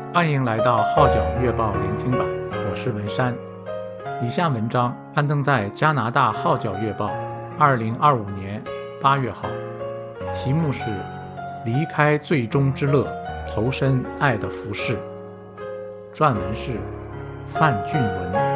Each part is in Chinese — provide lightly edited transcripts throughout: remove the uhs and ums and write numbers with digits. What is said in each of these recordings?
欢迎来到号角月报聆听版，我是文山。以下文章刊登在加拿大号角月报2025年8月号，题目是离开最终之乐，投身爱的服饰。撰文是范俊文。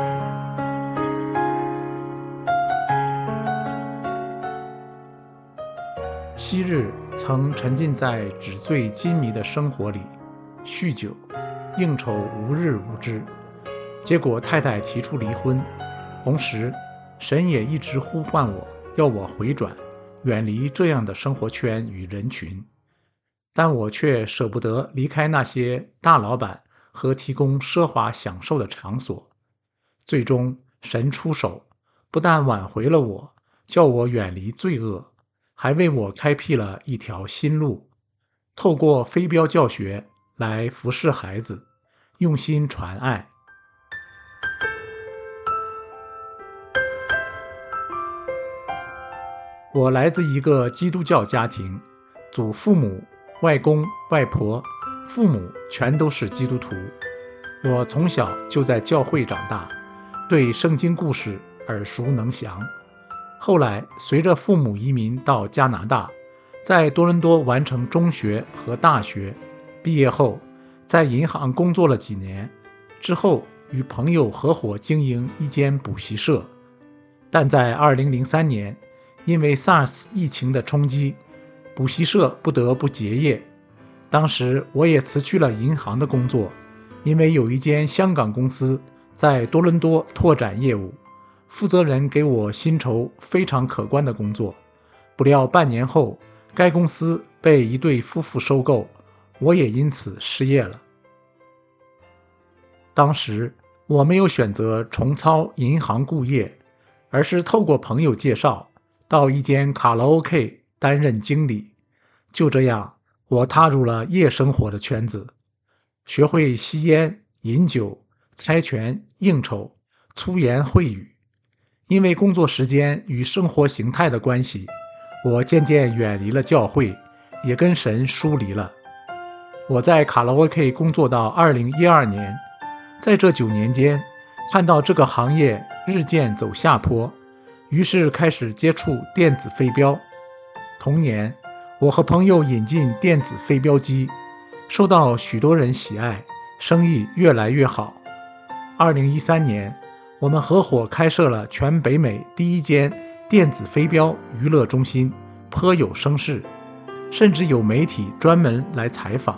昔日曾沉浸在纸醉金迷的生活里，酗酒应酬无日无之，结果太太提出离婚，同时神也一直呼唤我，要我回转，远离这样的生活圈与人群，但我却舍不得离开那些大老板和提供奢华享受的场所。最终神出手，不但挽回了我，叫我远离罪恶，还为我开辟了一条新路，透过飞镖教学来服侍孩子，用心传爱。我来自一个基督教家庭，祖父母、外公、外婆、父母全都是基督徒。我从小就在教会长大，对圣经故事耳熟能详。后来随着父母移民到加拿大，在多伦多完成中学和大学，毕业后在银行工作了几年，之后与朋友合伙经营一间补习社。但在2003年，因为 SARS 疫情的冲击，补习社不得不结业。当时我也辞去了银行的工作，因为有一间香港公司在多伦多拓展业务，负责人给我薪酬非常可观的工作。不料半年后，该公司被一对夫妇收购，我也因此失业了。当时我没有选择重操银行故业，而是透过朋友介绍到一间卡拉 OK 担任经理。就这样，我踏入了夜生活的圈子，学会吸烟、饮酒、猜拳、应酬、粗言秽语。因为工作时间与生活形态的关系，我渐渐远离了教会，也跟神疏离了。我在卡拉 OK 工作到2012年，在这9年间，看到这个行业日渐走下坡，于是开始接触电子飞镖。同年，我和朋友引进电子飞镖机，受到许多人喜爱，生意越来越好。2013年，我们合伙开设了全北美第一间电子飞镖娱乐中心，颇有声势，甚至有媒体专门来采访。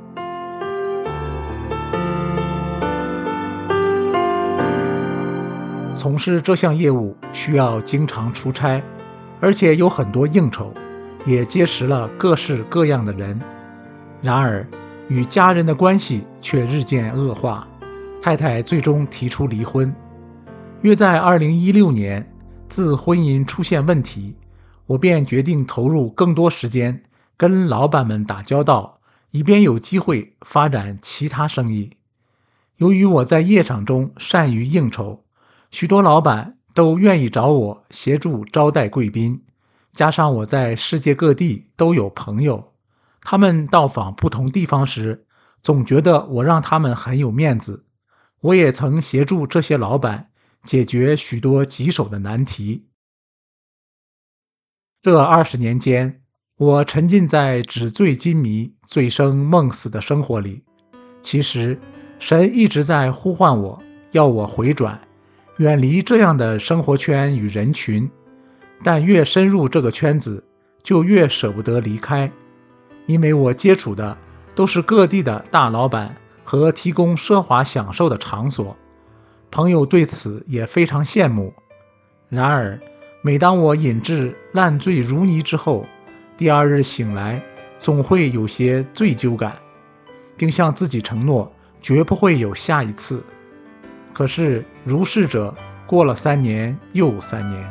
从事这项业务需要经常出差，而且有很多应酬，也结识了各式各样的人。然而，与家人的关系却日渐恶化，太太最终提出离婚。约在2016年，自婚姻出现问题，我便决定投入更多时间跟老板们打交道，以便有机会发展其他生意。由于我在夜场中善于应酬，许多老板都愿意找我协助招待贵宾，加上我在世界各地都有朋友，他们到访不同地方时，总觉得我让他们很有面子。我也曾协助这些老板解决许多棘手的难题。这20年间，我沉浸在纸醉金迷、醉生梦死的生活里。其实，神一直在呼唤我，要我回转，远离这样的生活圈与人群。但越深入这个圈子，就越舍不得离开，因为我接触的都是各地的大老板和提供奢华享受的场所。朋友对此也非常羡慕。然而，每当我饮至烂醉如泥之后，第二日醒来，总会有些罪疚感，并向自己承诺绝不会有下一次。可是，如是者过了3年又3年。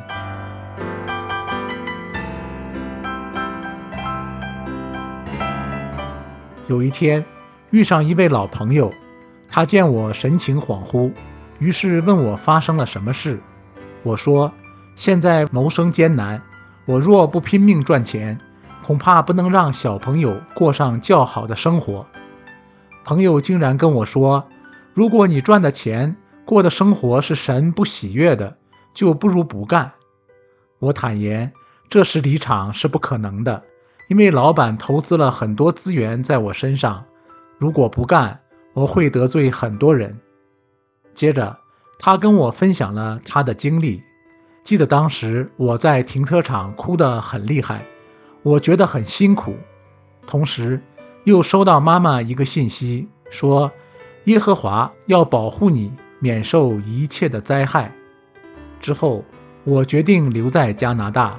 有一天，遇上一位老朋友，他见我神情恍惚，于是问我发生了什么事。我说，现在谋生艰难，我若不拼命赚钱，恐怕不能让小朋友过上较好的生活。 朋友竟然跟我说，如果你赚的钱过的生活是神不喜悦的，就不如不干。我坦言，这时离场是不可能的，因为老板投资了很多资源在我身上，如果不干，我会得罪很多人。接着，他跟我分享了他的经历。记得当时我在停车场哭得很厉害，我觉得很辛苦。同时，又收到妈妈一个信息，说耶和华要保护你，免受一切的灾害。之后，我决定留在加拿大。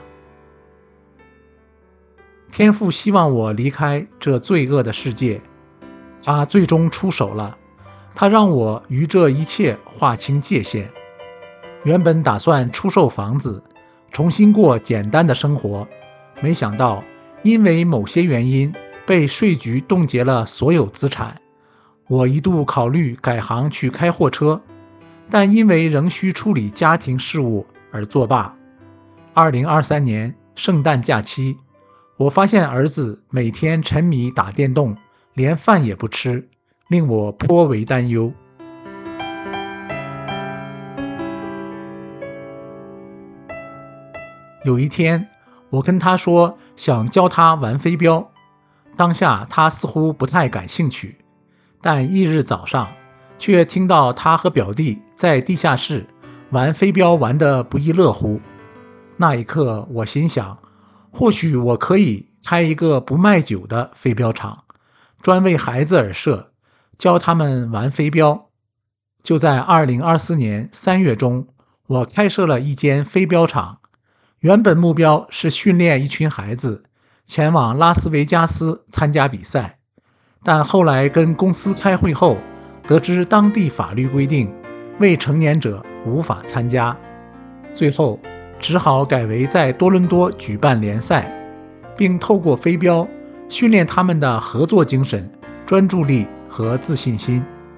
天父希望我离开这罪恶的世界，他最终出手了。他让我与这一切划清界限。原本打算出售房子，重新过简单的生活，没想到因为某些原因被税局冻结了所有资产。我一度考虑改行去开货车，但因为仍需处理家庭事务而作罢。2023年圣诞假期，我发现儿子每天沉迷打电动，连饭也不吃，令我颇为担忧。有一天，我跟他说想教他玩飞镖，当下他似乎不太感兴趣，但翌日早上却听到他和表弟在地下室玩飞镖玩得不亦乐乎。那一刻我心想，或许我可以开一个不卖酒的飞镖场，专为孩子而设，教他们玩飞镖。就在2024年3月中，我开设了一间飞镖场，原本目标是训练一群孩子前往拉斯维加斯参加比赛，但后来跟公司开会后，得知当地法律规定未成年者无法参加，最后只好改为在多伦多举办联赛，并透过飞镖训练他们的合作精神、专注力和自信心。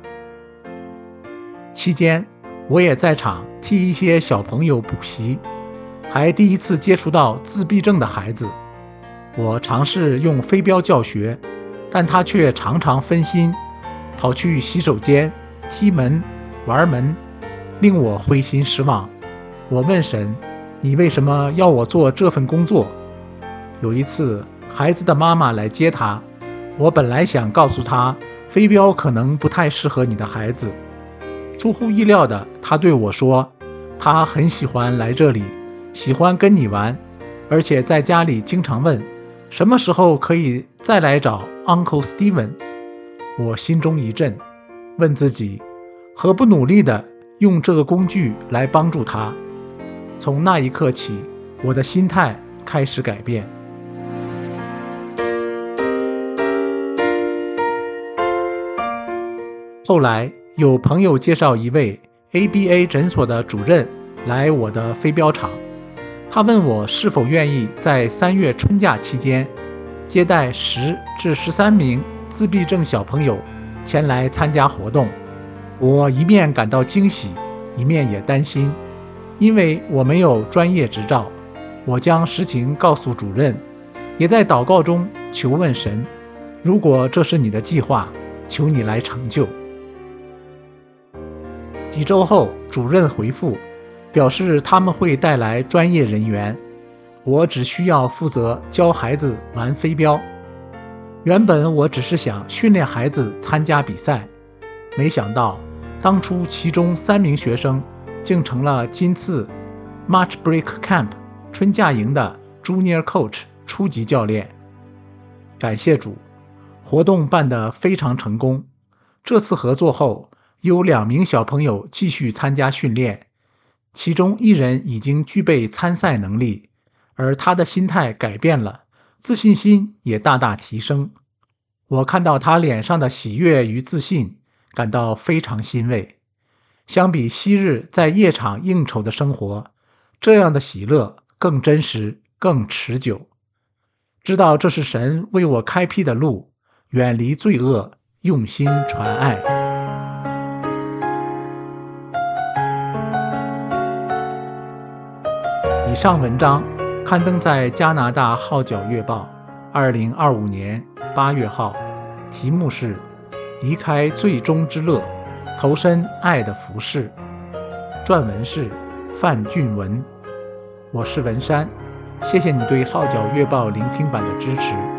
期间，我也在场替一些小朋友补习，还第一次接触到自闭症的孩子。我尝试用飞镖教学，但他却常常分心，跑去洗手间、踢门、玩门，令我灰心失望。我问神，你为什么要我做这份工作？有一次，孩子的妈妈来接他，我本来想告诉他，飞镖可能不太适合你的孩子。出乎意料的，他对我说，他很喜欢来这里，喜欢跟你玩，而且在家里经常问，什么时候可以再来找 Uncle Steven。 我心中一震，问自己，何不努力地用这个工具来帮助他？从那一刻起，我的心态开始改变。后来有朋友介绍一位 ABA 诊所的主任来我的飞镖场，他问我是否愿意在3月春假期间接待10至13名自闭症小朋友前来参加活动。我一面感到惊喜，一面也担心，因为我没有专业执照。我将实情告诉主任，也在祷告中求问神，如果这是你的计划，求你来成就。几周后，主任回复表示他们会带来专业人员，我只需要负责教孩子玩飞镖。原本我只是想训练孩子参加比赛，没想到当初其中3名学生竟成了今次 March Break Camp 春假营的 Junior Coach 初级教练。感谢主，活动办得非常成功。这次合作后，有2名小朋友继续参加训练，其中1人已经具备参赛能力，而他的心态改变了，自信心也大大提升。我看到他脸上的喜悦与自信，感到非常欣慰。相比昔日在夜场应酬的生活，这样的喜乐更真实、更持久。知道这是神为我开辟的路，远离罪恶，用心传爱。以上文章刊登在加拿大号角月报2025年8月号，题目是离开最终之乐，投身爱的服饰。撰文是范俊文，我是文山，谢谢你对《号角月报》聆听版的支持。